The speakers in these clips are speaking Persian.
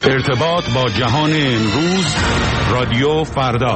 ارتباط با جهان امروز، رادیو فردا.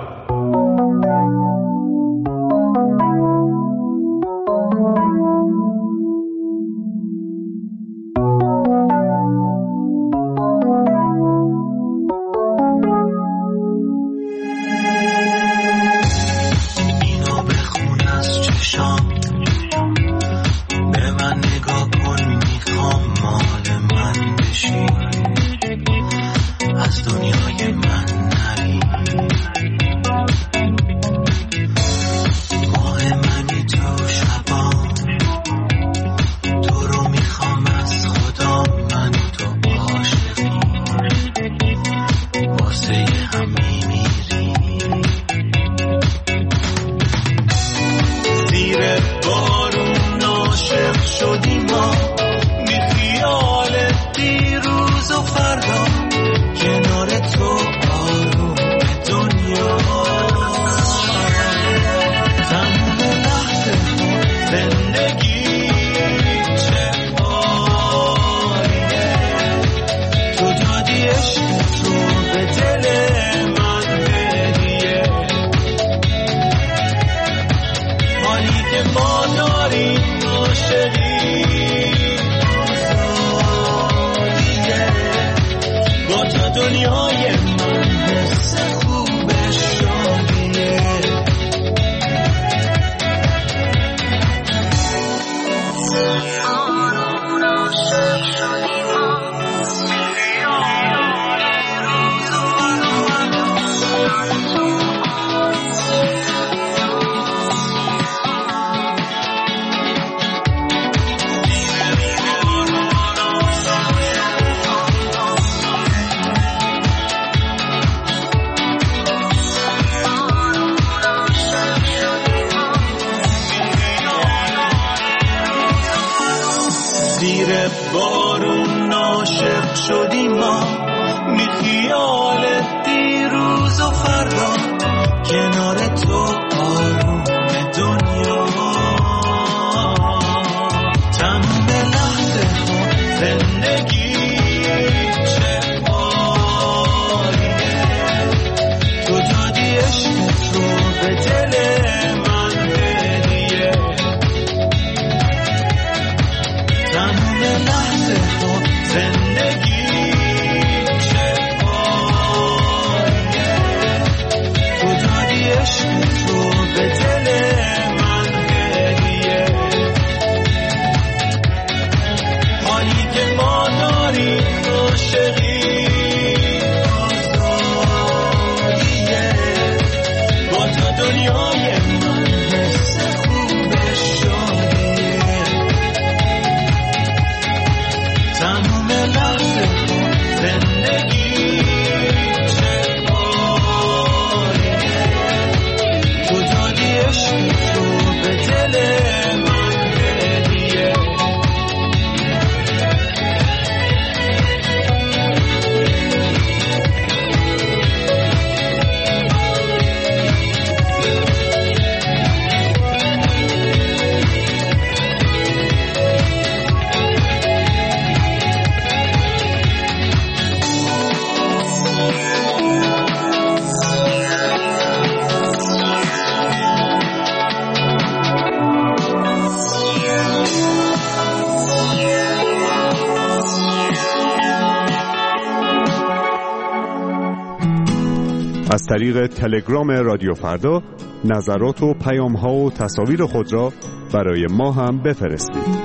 از طریق تلگرام رادیو فردا نظرات و پیام‌ها و تصاویر خود را برای ما هم بفرستید.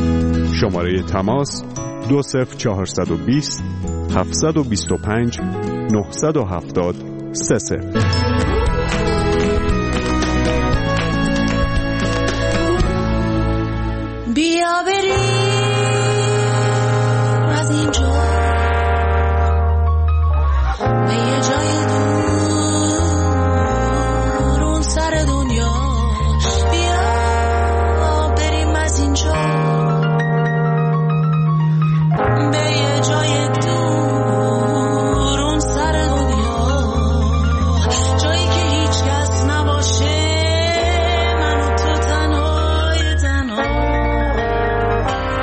شماره تماس 20420 725 970 30. بیا بریم از اینجا به یه جای دور اون سر دنیا. بیا بریم از اینجا به یه جای دور اون سر دنیا، جایی که هیچ کس نباشه، من و تو تنهای تنها.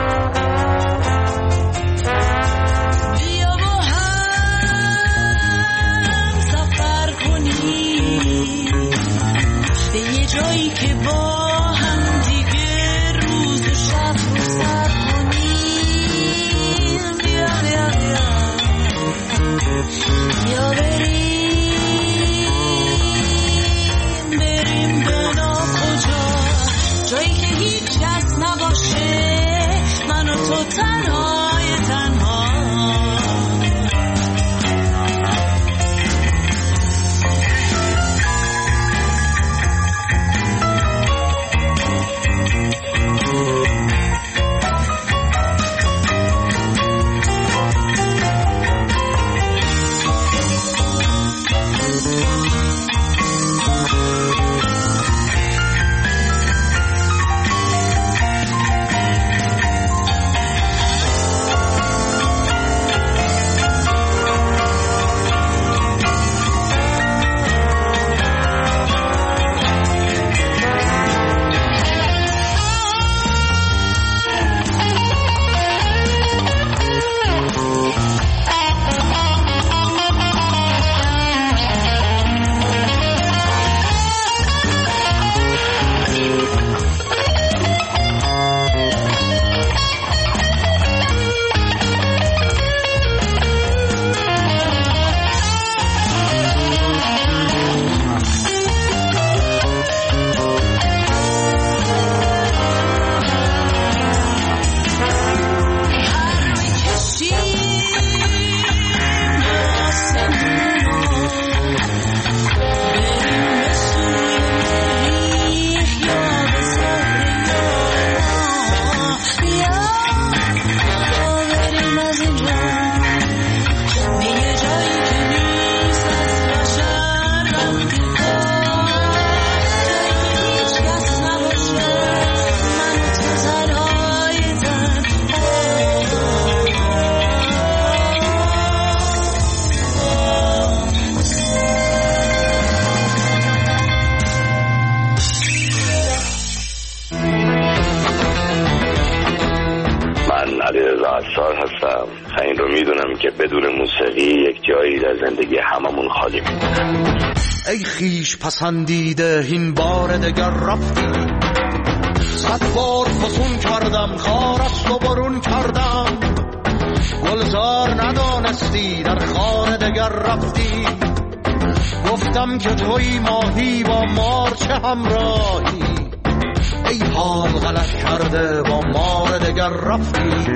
این رو میدونم که بدون موسیقی یک جایی در زندگی هممون خالی میمونه. ای خیش پسندیده این بار دگر رفتی، 100 بار فسون کردم خارست و برون کردم، گلزار ندانستی در خانه دگر رفتی، گفتم که توی ماهی با مار چه همراهی، ای حال غلط کرده با مار دگر رفتی.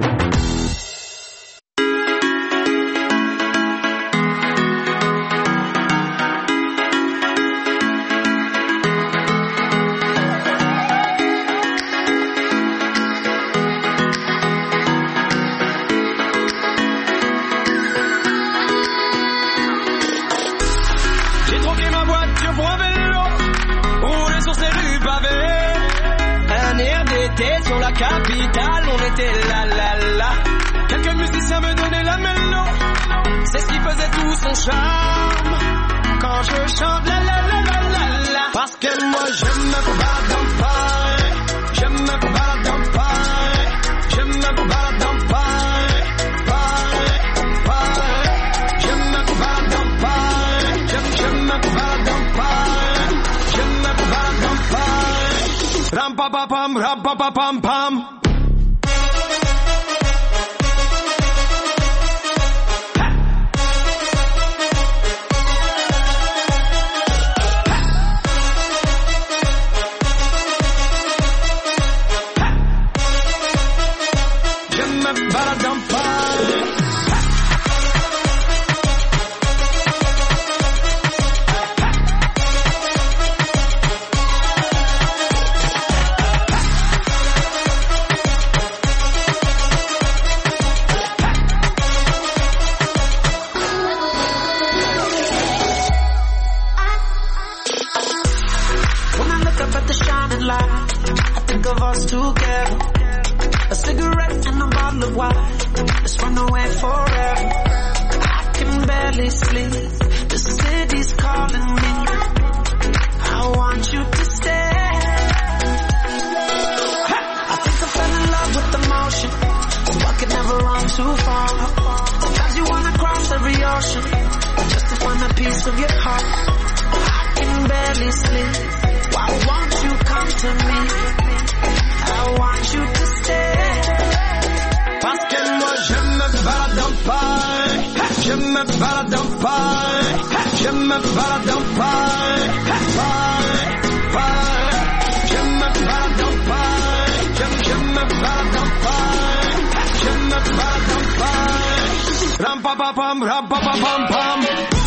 Sur la capitale, on était là, là, là. Quelques musiciens me donnaient la mélo. C'est ce qui faisait tout son charme. Quand je chante la, la, la, la, la, la. Parce que moi je me balade dans Paris. Je me balade dans Paris. Je me balade dans Paris. Paris, Paris. Je me balade dans Paris. Je me balade dans Paris. Je me balade dans Paris. Ram pa pa pam, ram pa pa pam pam. Je me balade dans Paris. Together, a cigarette and a bottle of wine. Let's run away forever. I can barely sleep. The city's calling me. I want you to stay. I think I fell in love with the motion, so I could never run too far. Sometimes you wanna cross every ocean just to find a piece of your heart. I can barely sleep. Why won't you come to me? I want you to stay. Parce que moi je me balade dans Paris. Je me balade dans Paris. Je me balade dans Paris. Paris, Paris. Je me balade dans Paris. Je me balade dans Paris. Je me balade dans Paris. Ram pa pa pam, ram pa pa pam pam.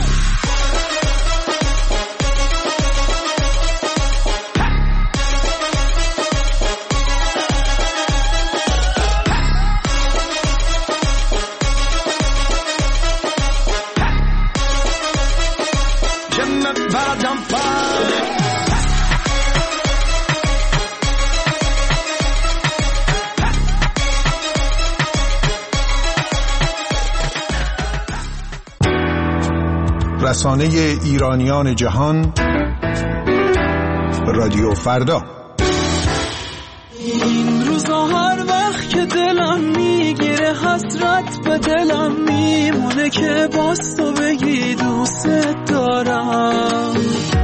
رسانه ایرانیان جهان، رادیو فردا. این روزا هر وقت که دلم میگیره حسرت به دلم میمونه که باز تو بگی دوست دارم.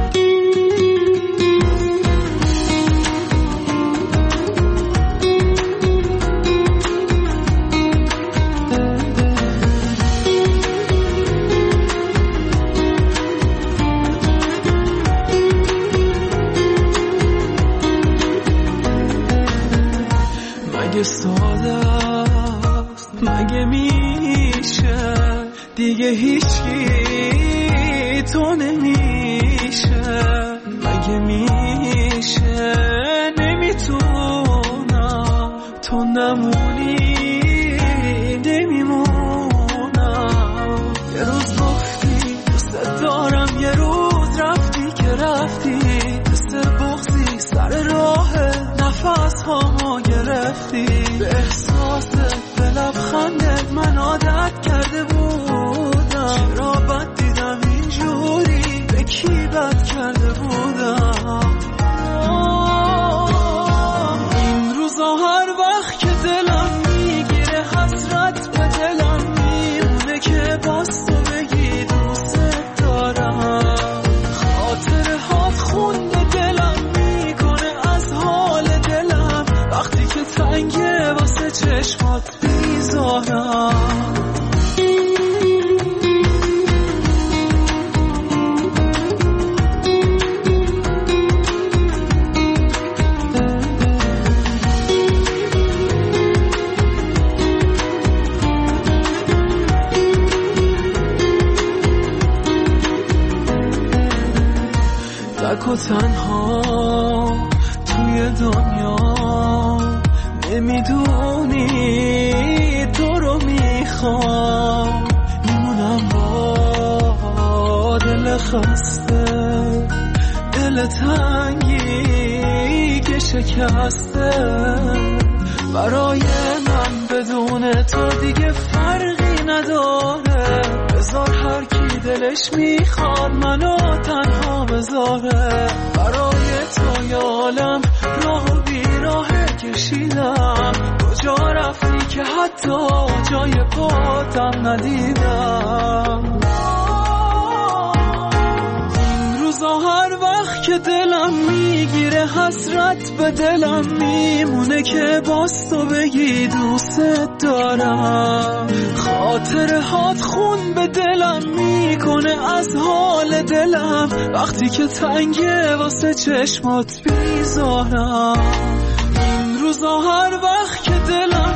مگه ساده است، مگه میشه دیگه هیچکی تو نمیشه، مگه میشه نمیتونم تو نمونی نمیمونم. یه روز گفتی دوست دارم، یه روز رفتی که رفتی مثل بغضی سر راه نفس هامو گرفتی. به احساست به لبخندت من عادت کرده بودم، چرا بد دیدم اینجوری، به کی بد کرده بودم. این روزا هر وقت که دلم میگیره حسرت به دلم و تنها توی دنیا، نمیدونی تو رو میخوام، میمونم با دل خسته، دل تنگی که شکسته. برای من بدون تو دیگه فرقی نداره، بذار هر کی دلش میخواد منو تنها بذاره. برای تو یالم راه و بیراه کشیدم، کجا رفتی که حتی جای پاتم ندیدم. این روزا هر وقت که دلم میگیره حسرت به دلم میمونه که باز تو بگی دوست دارم. خاطره هات خون به دلم میکنه از حال دلم، وقتی که تنگه واسه چشمات بیزارم. این روزا هر وقت که دلم